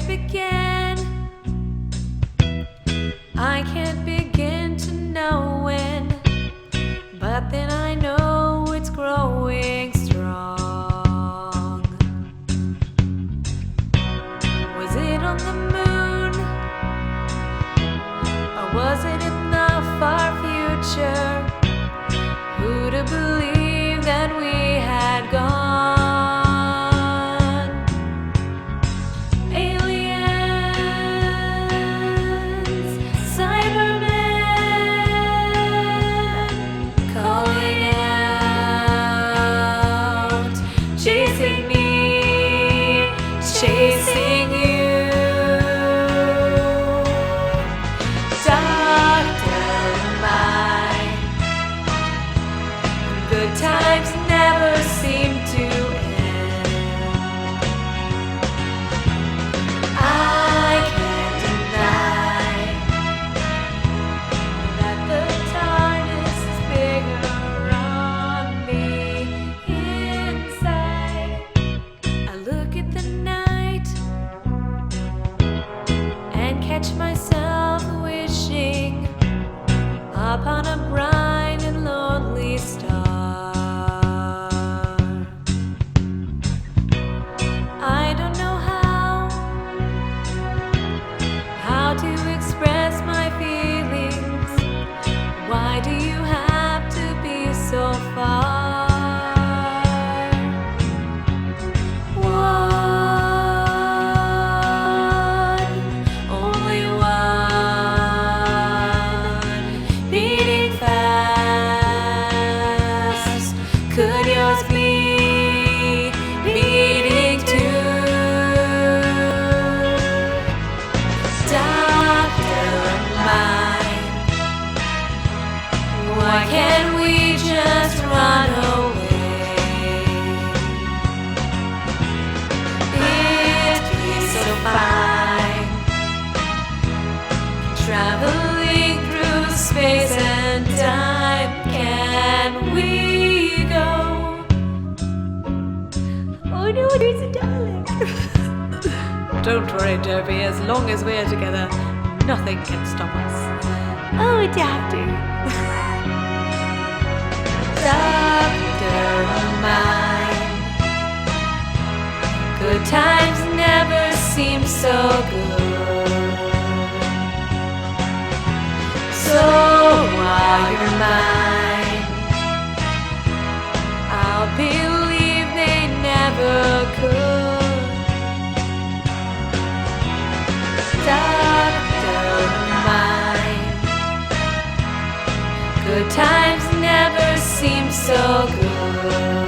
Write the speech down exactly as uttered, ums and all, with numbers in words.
begin? I can't begin to know when, but then I know it's growing strong. Was it on the moon, or was it in the far future? Who'd have believed that we had gone? Aliens, Cybermen, calling out, chasing me, chasing you. Good times never seem to end. I can't deny that the darkness is bigger on the inside. I look at the night and catch myself wishing upon a bright and lonely star. To express my feelings, why do you have to be so far? One, only one, beating fast. Could yours be beating too? Why can't we just run away? It'd be so fine, traveling through space and time. Can we go? Oh no, there's a Dalek. Don't worry, Derby, as long as we're together, nothing can stop us. Oh, Doctor. Doctor mine, good times never seem so good. So while you're mine, I'll believe they never could. Doctor mine, good times never seem so good.